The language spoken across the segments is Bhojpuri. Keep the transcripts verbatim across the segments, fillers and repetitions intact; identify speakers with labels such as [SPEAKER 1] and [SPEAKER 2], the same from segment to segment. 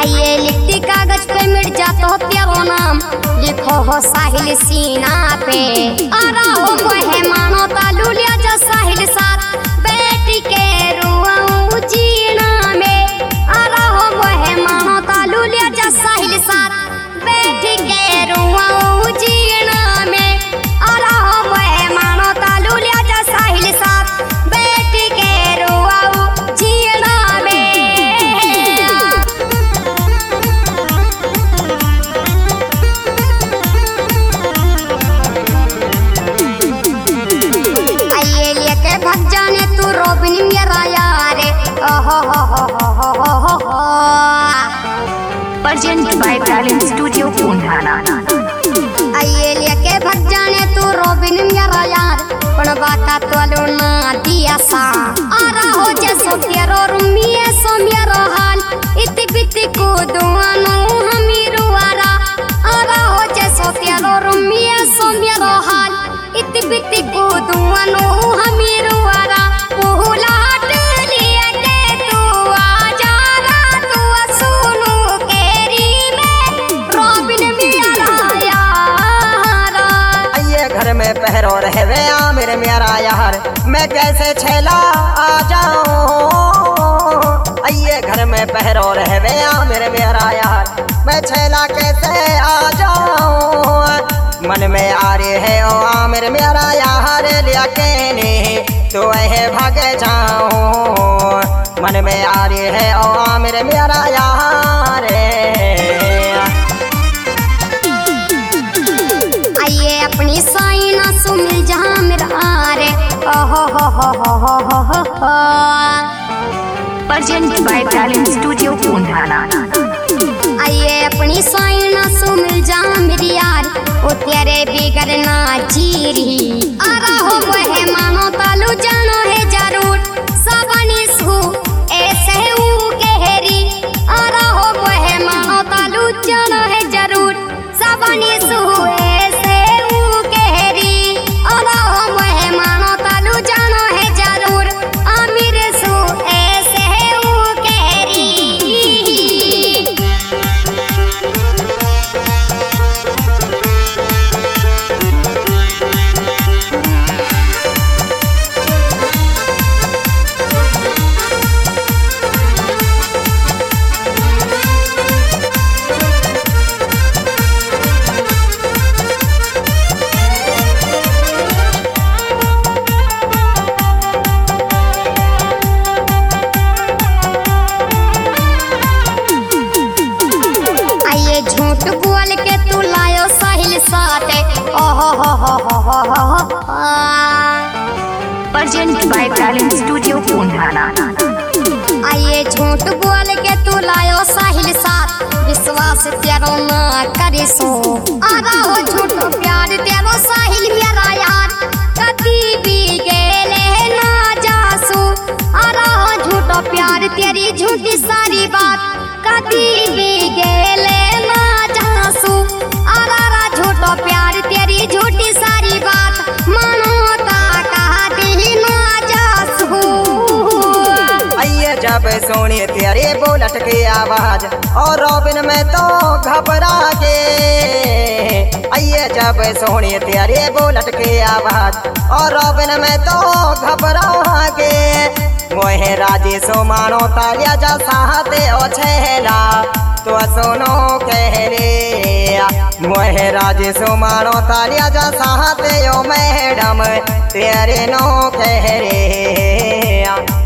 [SPEAKER 1] आइए लिखती कागज पे मिट जाता हो तेरा नाम, लिखो हो साहिल सीना पे। अरा हो मोहे मानो तालू लिया जा साहिल साथ, बेटी के रुआऊं जीना में। अरा हो मोहे मानो तालू लिया जा साहिल साथ, बेटी के रुआऊं जीना में। अरा हो मोहे मानो तालू लिया जा साहिल साथ, बेटी के रुआऊं जीना में। आइए लेके भग जाने तू रोबिन मेरा यार, ओहो हो हो हो हो हो हो।
[SPEAKER 2] Present by Talent Studio Pune।
[SPEAKER 1] आइए लेके भग जाने तू रोबिन मेरा यार, पण बाका तोलू ना दिया सा। आरा हो जैसो तेरो रुमिए सो मेरो हाल, इति बिति को दुआनो हमीरू आरा। आरा हो जैसो तेरो रुमिए सो मेरो हाल, इति बिति को दुआनो हमीरू आरा। पुलाट लिए के तू आ जाना, तू सुनू केरी में रोबिन मेरा यार।
[SPEAKER 3] आइए घर में पहरो रहवे आमिर मेरा यार, मैं कैसे छेला आ जाऊं। आइए घर में पहरो रहवे आमिर मेरा यार, मैं छेला कैसे आ जाऊं। मन में आ रही है ओ आमिर मेरा यार, लिया के नहीं तो वह भाग जाऊं। मन में आ रही है ओ आमिर मेरा यार।
[SPEAKER 1] आइए अपनी साइना सु मिल जहाँ मेरा रे, ओहो हो हो हो हो हो हो हो।
[SPEAKER 2] Present by Talent Studio Pune।
[SPEAKER 1] आइए अपनी साइना सु मिल जहाँ मेरी यार, ओ तेरे बिगर ना जीरी। आरा हो मोहे मानो तालू जानो है जरूर, सबनी सु ऐसे ऊ गहरी। आरा हो मोहे मानो तालू जानो है जरूर, सबनी सु ऐसे ऊ गहरी। आरा हो मोहे मानो तालू जानो है जरूर, आमिर सु ऐसे ऊ गहरी। आइए झूठ बोल के तू लायो साहिल साथे, ओहो हो हो हो हो हो हो।
[SPEAKER 2] Present by Talent Studio Pune।
[SPEAKER 1] आइए झूठ बोल के तू लायो साहिल साथ, विश्वास तेरो ना करी सो। आगा हो झूठो प्यार तेरो साहिल मेरा यार, कभी भी गेले ना जासू। आगा हो झूठो प्यार तेरी झूठी सारी बात, कभी भी गेले ना जासू। आगा झूठो प्यार तेरी झूठी सारी बात, मानो ता कहा दी ना जासू।
[SPEAKER 3] आइए जब सुनी तेरी बुलेट की आवाज, और रोबिन में तो घबरा के। आइए जब सुनी तेरी बुलेट की आवाज, और रोबिन में तो घबरा के। मोहे राजी सो मानो तालिया जा साहते ओ छेला, तो सुनो कह रे। मोहे राजी सो मानो तालिया जा साहते ओ मैडम, तेरे नो कह रे।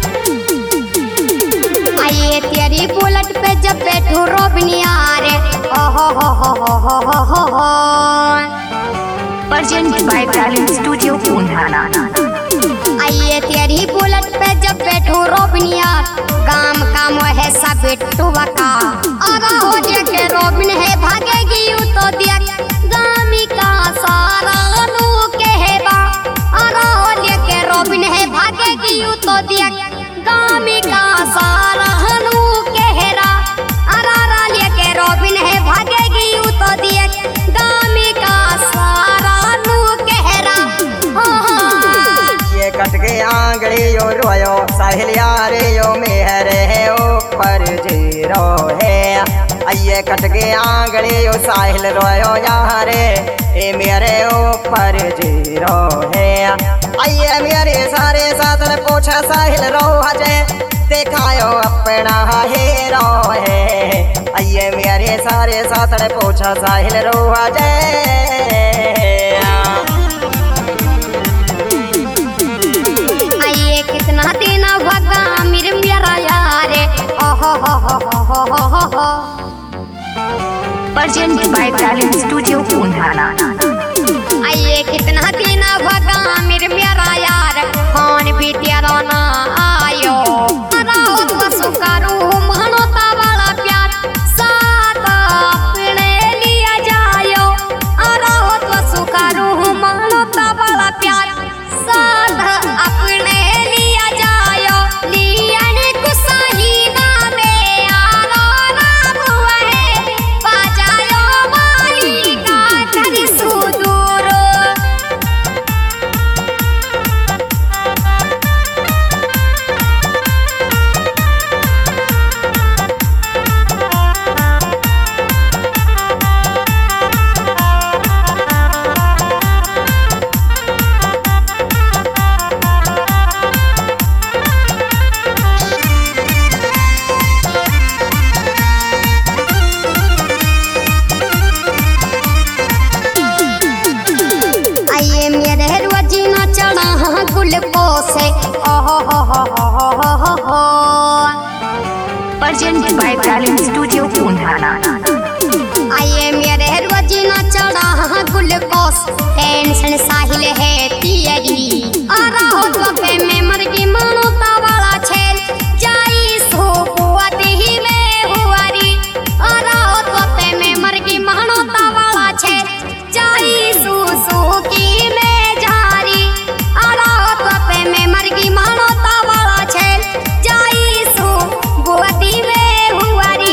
[SPEAKER 1] आइए तेरी बुलेट पे जब बैठू रोबिन यार, ओहो हो हो हो हो हो हो हो।
[SPEAKER 2] Present by Talent Studio Pune।
[SPEAKER 1] आइए तेरी बुलेट पे जब बैठू रोबिन यार, काम काम है सब बिट्टुआ का। आगा हो देखे रोबिन है भागेगी यूं तो देख, गामी का सारा नू कहबा। आगा हो देखे रोबिन है भागेगी यूं तो देख, गामी का सारा नू कहरा। अरारा लेके रोबिन है भागेगी यूं तो देख, गामी का सारा नू कहरा।
[SPEAKER 3] ये कट के आंगड़ी यो रोयो साहिल यारे यो मेहर है ऊपर जीरो है। आइए कट के आंगड़े ओ साहिल रोयो यारे ए मेरे ऊपर जीरो है आइए मेरे सारे साधन पूछा साहिल रो हजे दिखायो अपना हीरो है आइए मेरे सारे साधन पूछा साहिल रो हजे
[SPEAKER 1] आइए कितना देना भगा मेरे मेरा यारे ओहो हो हो हो हो हो हो
[SPEAKER 2] Presented by Talent Studio Punhana.
[SPEAKER 1] आइए कितना देना भगा मेरे मेरा यार कौन भी तेरा ना आयो राहो तो सुकारू मनोता वाला प्यार साथ अपने लिया जायो राहो तो सुकारू मनोता वाला प्यार साथ अपने लिया जायो लियाने को सही ना में आलो ना बुए बाजायो माली का करी सुदूर आइए मेरे रोजीना चढ़ा गुल पोसे ओहो हो हो हो हो हो हो
[SPEAKER 2] Presented by Talent Studio Punhana.
[SPEAKER 1] आइए मेरे रोजीना चढ़ा गुल कोस टेंशन साहिल है तियरी आराहो तो पे में मर की मनोता वाला छेल जाई सो बुआत ही में हुआरी आराहो तो पे में मर की मनोता वाला छेल जाई सो सो की में झारी आराहो तो पे में मर की मनोता वाला छेल जाई सो बुआती में हुआरी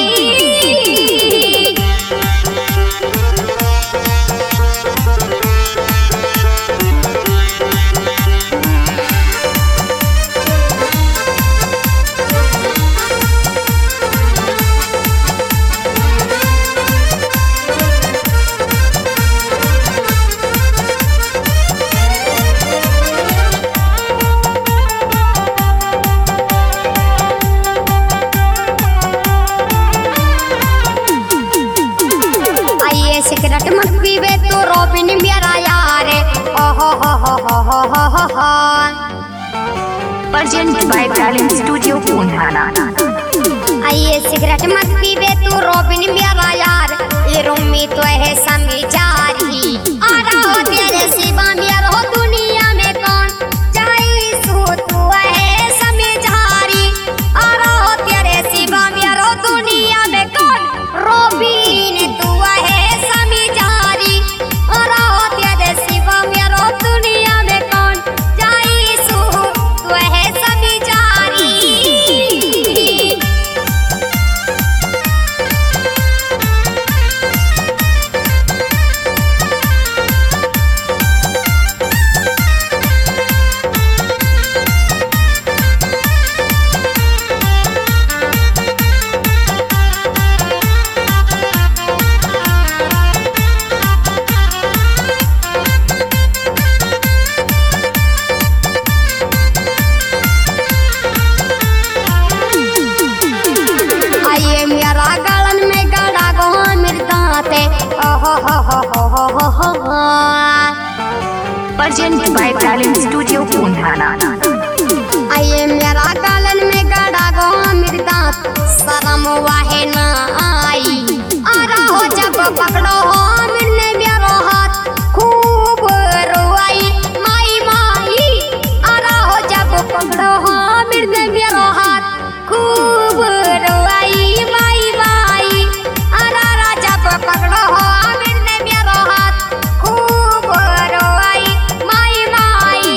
[SPEAKER 1] आइए सिगरेट मत पीवे तो रॉबिन मेरा यार ओहो हो हो हो हो हो हो हो
[SPEAKER 2] Presented by Talent Studio Punhana.
[SPEAKER 1] आइए सिगरेट मत पीवे तो रॉबिन मेरा यार ये रूमी तो है समझारी आ रहा तेरे सिवा मेरा हो दुनिया में कौन जाई सो तू है समझारी आ रहा तेरे सिवा मेरा हो दुनिया में कौन रॉबिन तू है समझारी आ रहा तेरे सिवा मेरा हो दुनिया में कौन जाई सो तू है समझारी आइए मेरा गलन में गड़ा गो मिर्दाते ओहो हो हो हो हो हो हो हो
[SPEAKER 2] Presented by Talent Studio Punhana.
[SPEAKER 1] आइए मेरा गलन में गड़ा गो मिर्दात शर्म वाहे ना आई आ रहा हो जब पकड़ो हो मिलने मेरा हाथ खूब रोई माई माई आ रहा हो जब पकड़ो हो मिलने मेरा हाथ खूब रोई माई माई आ रहा जब पकड़ो हो मिलने मेरा हाथ खूब रोई माई माई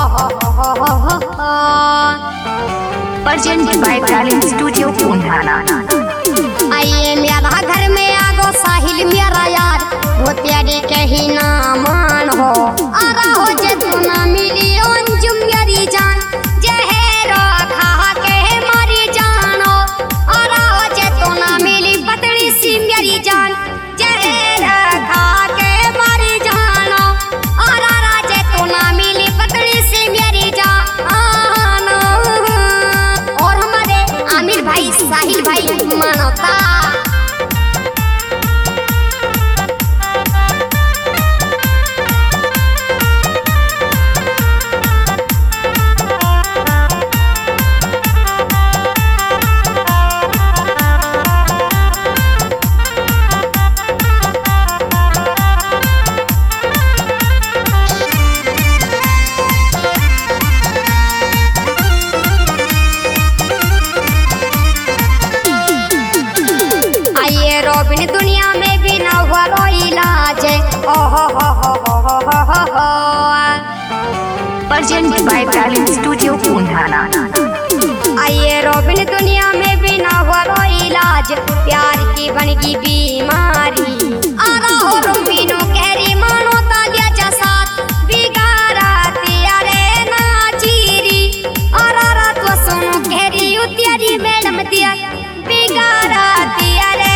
[SPEAKER 2] Present by Talent Studio Pundhana.
[SPEAKER 1] आइए मेरा घर में आगो साहिल मेरा यार वो तेरी कहीं ना मान हो आरा हो जे तू ना मिली अंजुम मेरी जान जहरो खा के मारी जानो आरा हो जे तू ना मिली पतली सी मेरी जान जहरो खा के मारी जानो आरा राजे तू ना मिली पतली सी मेरी जान और हमारे आमिर भाई साहिल भाई मानवता रॉबिन दुनिया में भी ना हुआ रो इलाज ओहो हो हो हो हो हो हो
[SPEAKER 2] Present by Talent Studio Pundhana.
[SPEAKER 1] आइए रॉबिन दुनिया में भी ना हुआ रो इलाज प्यार की बनगी बीमारी आरा हो रूबीनो कहरी मानो तालिया जसात बिगाड़ा तियारे ना चीरी आरा रात वो सुनो कहरी उतियारी मैडम दिया बिगाड़ा तियारे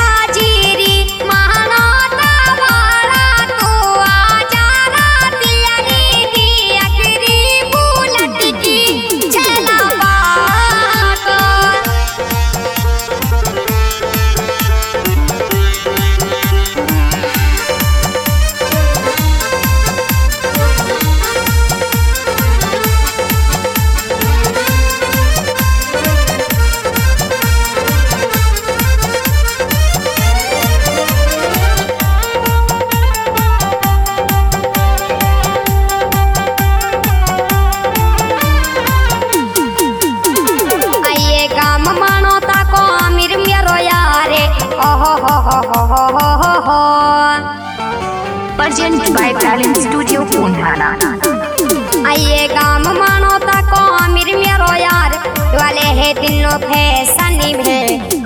[SPEAKER 2] Present by Talent Studio Pundhana.
[SPEAKER 1] आइए गाम मानो ता को आमिर मेरो यार वाले है दिनों फैसनी भे